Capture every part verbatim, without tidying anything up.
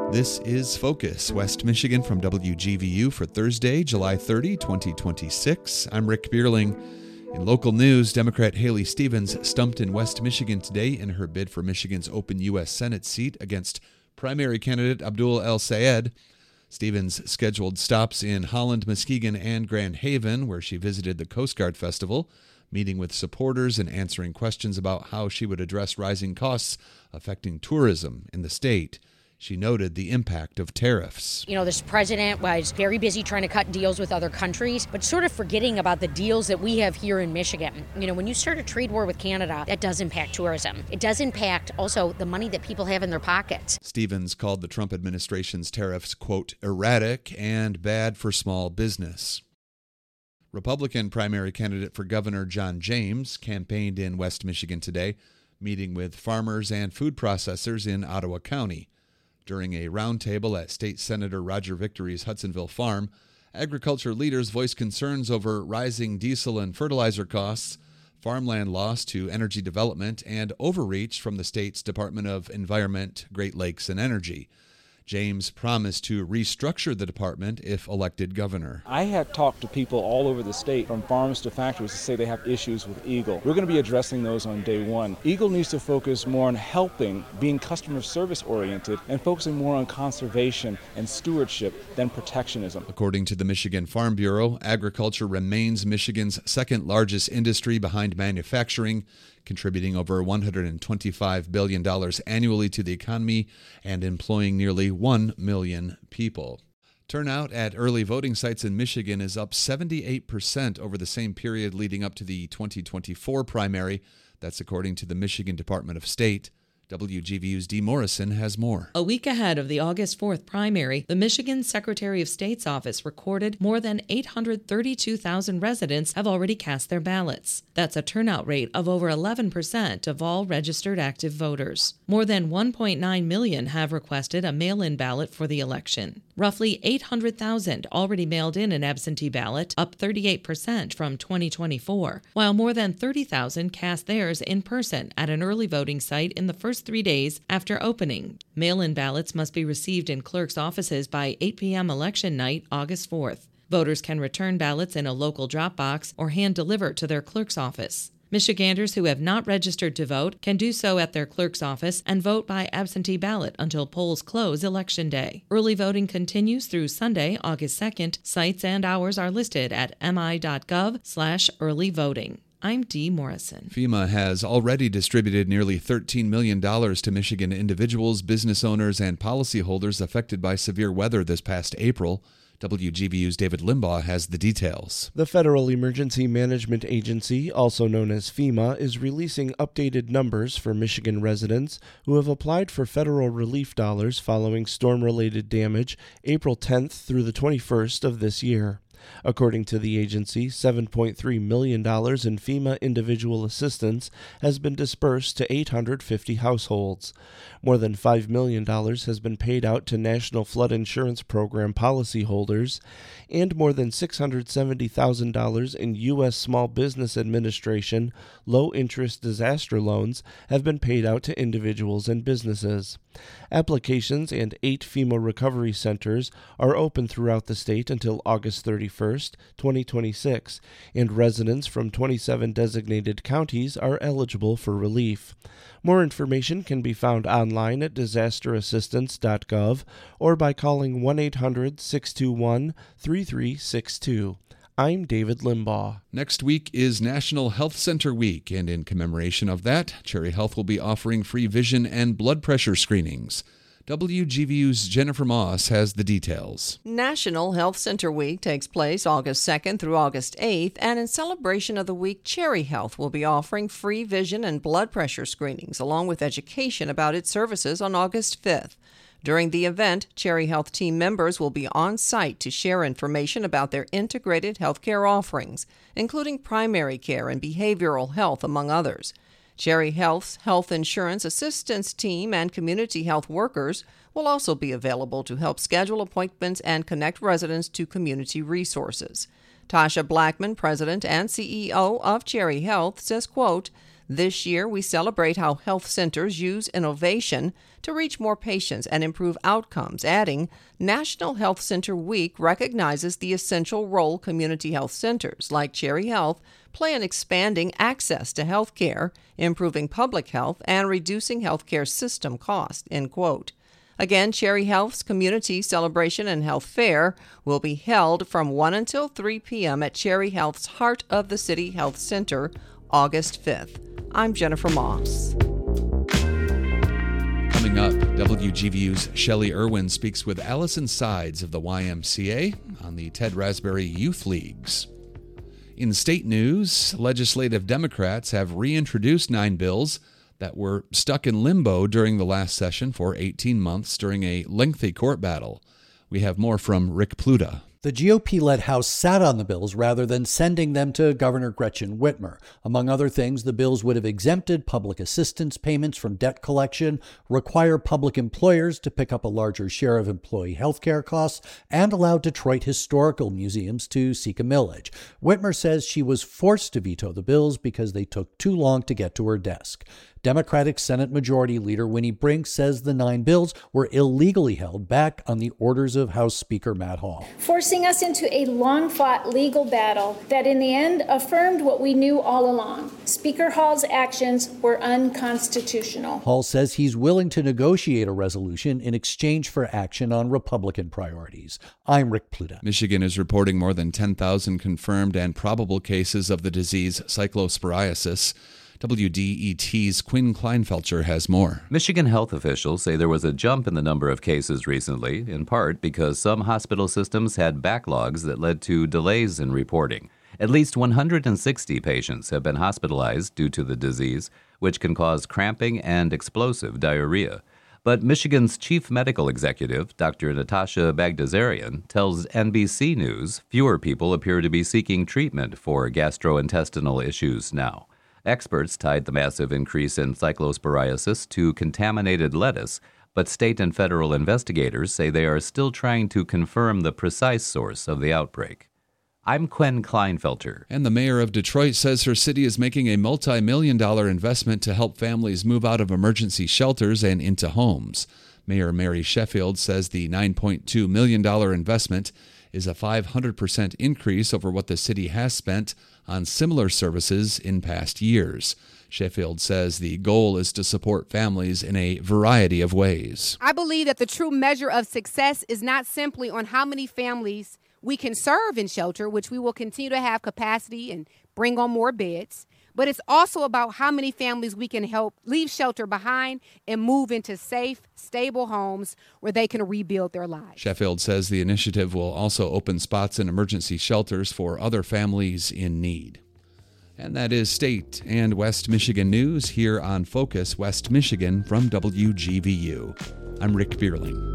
This is Focus, West Michigan from W G V U for Thursday, July thirtieth, twenty twenty-six. I'm Rick Bierling. In local news, Democrat Haley Stevens stumped in West Michigan today in her bid for Michigan's open U S Senate seat against primary candidate Abdul El-Sayed. Stevens scheduled stops in Holland, Muskegon, and Grand Haven, where she visited the Coast Guard Festival, meeting with supporters and answering questions about how she would address rising costs affecting tourism in the state. She noted the impact of tariffs. You know, this president was very busy trying to cut deals with other countries, but sort of forgetting about the deals that we have here in Michigan. You know, when you start a trade war with Canada, that does impact tourism. It does impact also the money that people have in their pockets. Stevens called the Trump administration's tariffs, quote, erratic and bad for small business. Republican primary candidate for governor John James campaigned in West Michigan today, meeting with farmers and food processors in Ottawa County. During a roundtable at State Senator Roger Victory's Hudsonville farm, agriculture leaders voiced concerns over rising diesel and fertilizer costs, farmland loss to energy development, and overreach from the state's Department of Environment, Great Lakes, and Energy. James promised to restructure the department if elected governor. I have talked to people all over the state, from farms to factories, to say they have issues with Eagle. We're going to be addressing those on day one. Eagle needs to focus more on helping, being customer service oriented, and focusing more on conservation and stewardship than protectionism. According to the Michigan Farm Bureau, agriculture remains Michigan's second largest industry behind manufacturing, contributing over one hundred twenty-five billion dollars annually to the economy and employing nearly one million people. Turnout at early voting sites in Michigan is up seventy-eight percent over the same period leading up to the twenty twenty-four primary. That's according to the Michigan Department of State. W G V U's Dee Morrison has more. A week ahead of the August fourth primary, the Michigan Secretary of State's office recorded more than eight hundred thirty-two thousand residents have already cast their ballots. That's a turnout rate of over eleven percent of all registered active voters. More than one point nine million have requested a mail-in ballot for the election. Roughly eight hundred thousand already mailed in an absentee ballot, up thirty-eight percent from twenty twenty-four, while more than thirty thousand cast theirs in person at an early voting site in the first three days after opening. Mail-in ballots must be received in clerks' offices by eight p.m. election night, August fourth. Voters can return ballots in a local drop box or hand-deliver to their clerk's office. Michiganders who have not registered to vote can do so at their clerk's office and vote by absentee ballot until polls close Election Day. Early voting continues through Sunday, August second. Sites and hours are listed at mi.gov slash early voting. I'm Dee Morrison. FEMA has already distributed nearly thirteen million dollars to Michigan individuals, business owners, and policyholders affected by severe weather this past April. W G V U's David Limbaugh has the details. The Federal Emergency Management Agency, also known as FEMA, is releasing updated numbers for Michigan residents who have applied for federal relief dollars following storm-related damage April tenth through the twenty-first of this year. According to the agency, seven point three million dollars in FEMA individual assistance has been dispersed to eight hundred fifty households. More than five million dollars has been paid out to National Flood Insurance Program policyholders, and more than six hundred seventy thousand dollars in U S Small Business Administration low-interest disaster loans have been paid out to individuals and businesses. Applications and eight FEMA recovery centers are open throughout the state until August thirty-first, twenty twenty-six, and residents from twenty-seven designated counties are eligible for relief. More information can be found online at disaster assistance dot gov or by calling one eight hundred six two one three three six two. I'm David Limbaugh. Next week is National Health Center Week, and in commemoration of that, Cherry Health will be offering free vision and blood pressure screenings. W G V U's Jennifer Moss has the details. National Health Center Week takes place August second through August eighth, and in celebration of the week, Cherry Health will be offering free vision and blood pressure screenings, along with education about its services on August fifth. During the event, Cherry Health team members will be on site to share information about their integrated healthcare offerings, including primary care and behavioral health, among others. Cherry Health's health insurance assistance team and community health workers will also be available to help schedule appointments and connect residents to community resources. Tasha Blackman, president and C E O of Cherry Health, says, quote, This year, we celebrate how health centers use innovation to reach more patients and improve outcomes, adding, National Health Center Week recognizes the essential role community health centers like Cherry Health play in expanding access to health care, improving public health, and reducing healthcare system costs, end quote. Again, Cherry Health's Community Celebration and Health Fair will be held from one until three p.m. at Cherry Health's Heart of the City Health Center, August fifth. I'm Jennifer Moss. Coming up, W G V U's Shelley Irwin speaks with Allison Sides of the Y M C A on the Ted Raspberry Youth Leagues. In state news, legislative Democrats have reintroduced nine bills that were stuck in limbo during the last session for eighteen months during a lengthy court battle. We have more from Rick Pluta. The G O P-led House sat on the bills rather than sending them to Governor Gretchen Whitmer. Among other things, the bills would have exempted public assistance payments from debt collection, require public employers to pick up a larger share of employee health care costs, and allow Detroit historical museums to seek a millage. Whitmer says she was forced to veto the bills because they took too long to get to her desk. Democratic Senate Majority Leader Winnie Brink says the nine bills were illegally held back on the orders of House Speaker Matt Hall, forcing us into a long-fought legal battle that in the end affirmed what we knew all along. Speaker Hall's actions were unconstitutional. Hall says he's willing to negotiate a resolution in exchange for action on Republican priorities. I'm Rick Pluta. Michigan is reporting more than ten thousand confirmed and probable cases of the disease cyclosporiasis. W D E T's Quinn Kleinfelter has more. Michigan health officials say there was a jump in the number of cases recently, in part because some hospital systems had backlogs that led to delays in reporting. At least one hundred sixty patients have been hospitalized due to the disease, which can cause cramping and explosive diarrhea. But Michigan's chief medical executive, Doctor Natasha Bagdasarian, tells N B C News fewer people appear to be seeking treatment for gastrointestinal issues now. Experts tied the massive increase in cyclosporiasis to contaminated lettuce, but state and federal investigators say they are still trying to confirm the precise source of the outbreak. I'm Quinn Kleinfelter. And the mayor of Detroit says her city is making a multi-million dollar investment to help families move out of emergency shelters and into homes. Mayor Mary Sheffield says the nine point two million dollars investment is a five hundred percent increase over what the city has spent on similar services in past years. Sheffield says the goal is to support families in a variety of ways. I believe that the true measure of success is not simply on how many families we can serve in shelter, which we will continue to have capacity and bring on more beds, but it's also about how many families we can help leave shelter behind and move into safe, stable homes where they can rebuild their lives. Sheffield says the initiative will also open spots in emergency shelters for other families in need. And that is state and West Michigan news here on Focus West Michigan from W G V U. I'm Rick Bierling.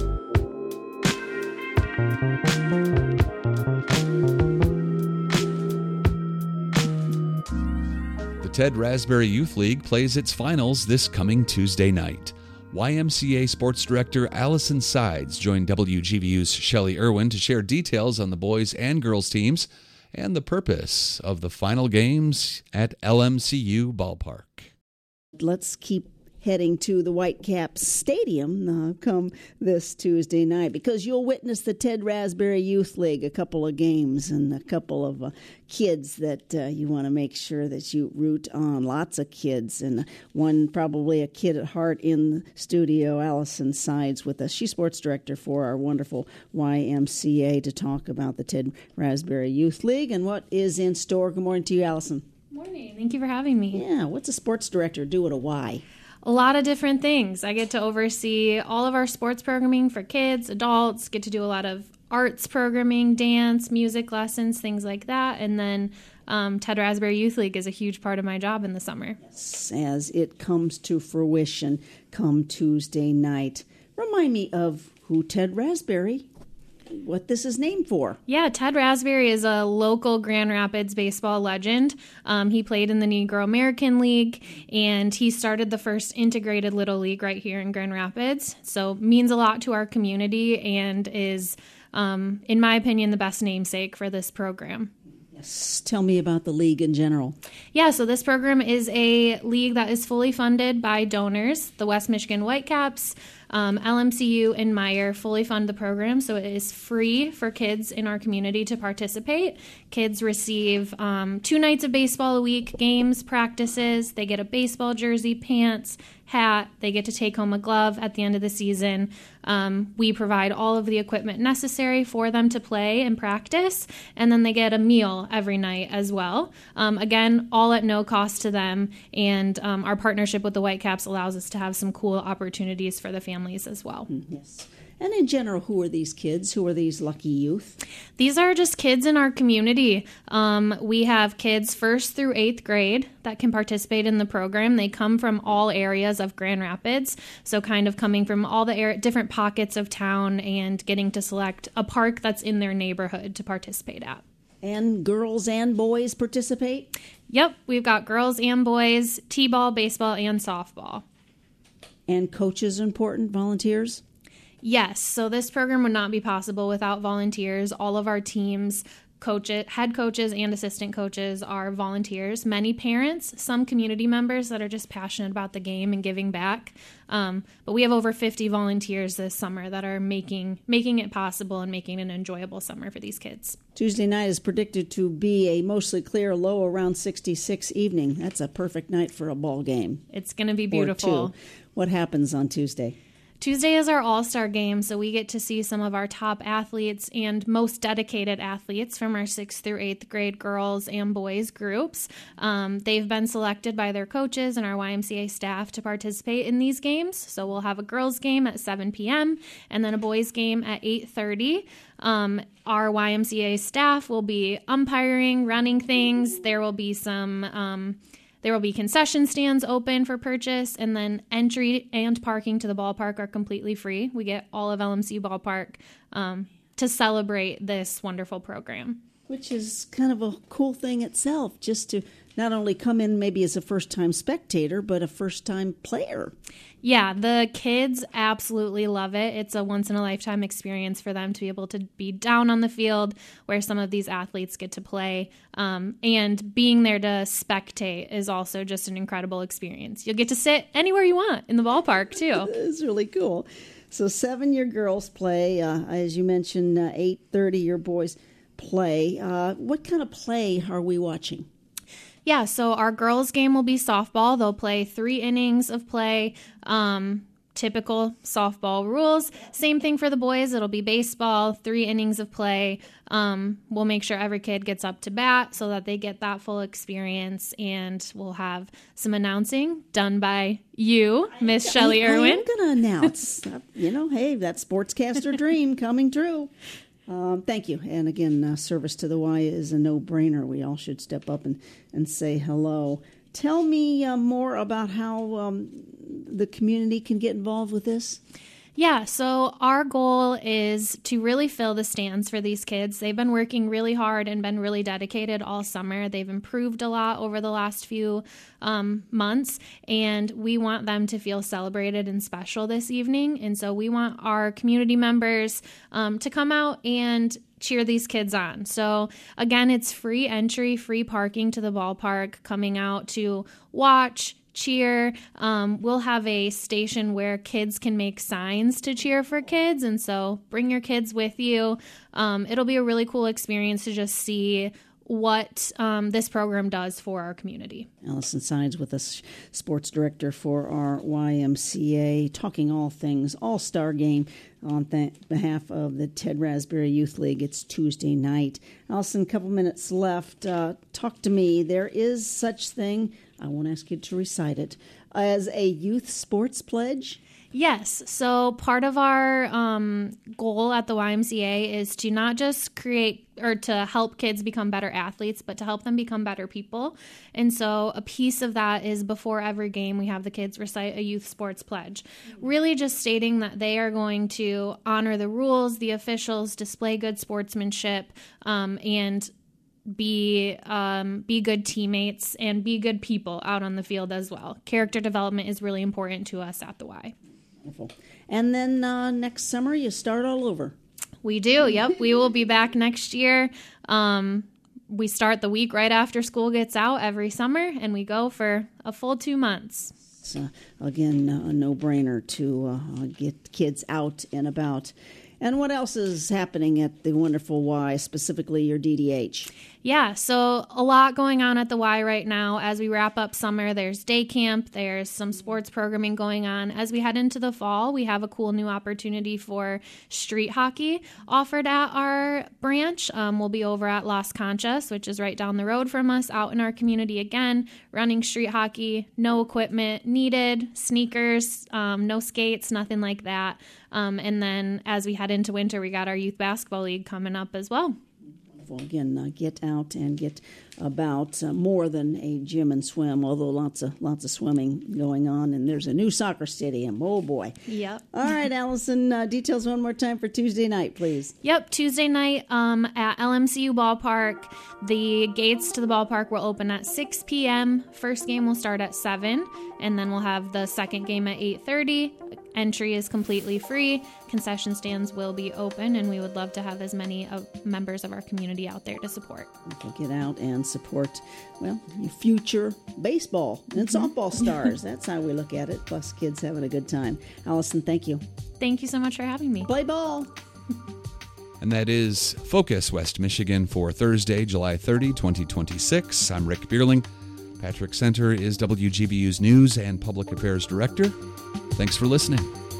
Ted Raspberry Youth League plays its finals this coming Tuesday night. Y M C A Sports Director Allison Sides joined W G V U's Shelley Irwin to share details on the boys and girls teams and the purpose of the final games at L M C U Ballpark. Let's keep heading to the Whitecaps Stadium uh, come this Tuesday night, because you'll witness the Ted Raspberry Youth League, a couple of games and a couple of uh, kids that uh, you want to make sure that you root on. Lots of kids, and one probably a kid at heart in the studio, Allison Sides, with us. She's sports director for our wonderful Y M C A, to talk about the Ted Raspberry Youth League and what is in store. Good morning to you, Allison. Morning. Thank you for having me. Yeah, what's a sports director do at a Y? A lot of different things. I get to oversee all of our sports programming for kids, adults, get to do a lot of arts programming, dance, music lessons, things like that. And then um, Ted Raspberry Youth League is a huge part of my job in the summer. Yes, as it comes to fruition come Tuesday night. Remind me of who Ted Raspberry, what this is named for. Yeah, Ted Raspberry is a local Grand Rapids baseball legend. Um, he played in the Negro American League, and he started the first integrated Little League right here in Grand Rapids. So means a lot to our community and is, um, in my opinion, the best namesake for this program. Yes. Tell me about the league in general. Yeah, so this program is a league that is fully funded by donors. The West Michigan Whitecaps, um, L M C U, and Meyer fully fund the program, so it is free for kids in our community to participate. Kids receive um, two nights of baseball a week, games, practices. They get a baseball jersey, pants, hat. They get to take home a glove at the end of the season. Um, we provide all of the equipment necessary for them to play and practice, and then they get a meal every night as well. Um, again, all at no cost to them, and um, our partnership with the Whitecaps allows us to have some cool opportunities for the families as well. Yes. And in general, who are these kids? Who are these lucky youth? These are just kids in our community. Um, we have kids first through eighth grade that can participate in the program. They come from all areas of Grand Rapids, so kind of coming from all the air, different pockets of town and getting to select a park that's in their neighborhood to participate at. And girls and boys participate? Yep, we've got girls and boys, t-ball, baseball, and softball. And coaches are important, volunteers? Yes, so this program would not be possible without volunteers. All of our teams, coaches, head coaches and assistant coaches are volunteers. Many parents, some community members that are just passionate about the game and giving back. Um, but we have over fifty volunteers this summer that are making making it possible and making an enjoyable summer for these kids. Tuesday night is predicted to be a mostly clear, low around sixty-six evening. That's a perfect night for a ball game. It's going to be beautiful. Or two. What happens on Tuesday? Tuesday is our all-star game, so we get to see some of our top athletes and most dedicated athletes from our sixth through eighth grade girls and boys groups. Um, they've been selected by their coaches and our Y M C A staff to participate in these games. So we'll have a girls game at seven p.m. and then a boys game at eight thirty. Um, our Y M C A staff will be umpiring, running things. There will be some... Um, There will be concession stands open for purchase, and then entry and parking to the ballpark are completely free. We get all of L M C U Ballpark um, to celebrate this wonderful program. Which is kind of a cool thing itself, just to not only come in maybe as a first-time spectator, but a first-time player. Yeah, the kids absolutely love it. It's a once-in-a-lifetime experience for them to be able to be down on the field where some of these athletes get to play. Um, and being there to spectate is also just an incredible experience. You'll get to sit anywhere you want in the ballpark, too. It's really cool. So seven, your girls play. Uh, as you mentioned, uh, eight thirty, your boys play. Uh, what kind of play are we watching? Yeah, so our girls' game will be softball. They'll play three innings of play, um, typical softball rules. Same thing for the boys. It'll be baseball, three innings of play. Um, we'll make sure every kid gets up to bat so that they get that full experience, and we'll have some announcing done by you, Miss Shelley Irwin. I'm going to announce. You know, hey, that sportscaster dream coming true. Um, thank you. And again, uh, service to the Y is a no-brainer. We all should step up and, and say hello. Tell me uh, more about how um, the community can get involved with this. Yeah, so our goal is to really fill the stands for these kids. They've been working really hard and been really dedicated all summer. They've improved a lot over the last few um, months, and we want them to feel celebrated and special this evening. And so we want our community members um, to come out and cheer these kids on. So again, it's free entry, free parking to the ballpark, coming out to watch, cheer. Um, we'll have a station where kids can make signs to cheer for kids, and so bring your kids with you. Um, it'll be a really cool experience to just see what um, this program does for our community. Allison Sides with us, sports director for our Y M C A, talking all things All-Star Game on th- behalf of the Ted Raspberry Youth League. It's Tuesday night. Allison, a couple minutes left. Uh, talk to me. There is such thing, I won't ask you to recite it, as a youth sports pledge? Yes. So part of our um, goal at the Y M C A is to not just create or to help kids become better athletes, but to help them become better people. And so a piece of that is before every game, we have the kids recite a youth sports pledge, really just stating that they are going to honor the rules, the officials, display good sportsmanship, um, and be um, be good teammates and be good people out on the field as well. Character development is really important to us at the Y. Wonderful. And then uh, next summer, you start all over. We do, yep. We will be back next year. Um, we start the week right after school gets out every summer, and we go for a full two months. It's, uh, again, uh, a no-brainer to uh, get kids out and about. And what else is happening at the wonderful Y, specifically your D D H? Yeah, so a lot going on at the Y right now. As we wrap up summer, there's day camp, there's some sports programming going on. As we head into the fall, we have a cool new opportunity for street hockey offered at our branch. Um, we'll be over at Las Conchas, which is right down the road from us, out in our community again, running street hockey, no equipment needed, sneakers, um, no skates, nothing like that. Um, and then as we head into winter, we got our youth basketball league coming up as well. Well, again, uh, get out and get about uh, more than a gym and swim, although lots of lots of swimming going on. And there's a new soccer stadium. Oh, boy. Yep. All right, Allison, uh, details one more time for Tuesday night, please. Yep, Tuesday night um, at L M C U Ballpark. The gates to the ballpark will open at six p.m. First game will start at seven, and then we'll have the second game at eight thirty. Entry is completely free. Concession stands will be open, and we would love to have as many of members of our community out there to support. Okay, get out and support, well, future baseball and softball stars. That's how we look at it, plus kids having a good time. Allison, thank you. Thank you so much for having me. Play ball. And that is Focus West Michigan for Thursday, July thirtieth, twenty twenty-six. I'm Rick Bierling. Patrick Center is W G B U's News and Public Affairs Director. Thanks for listening.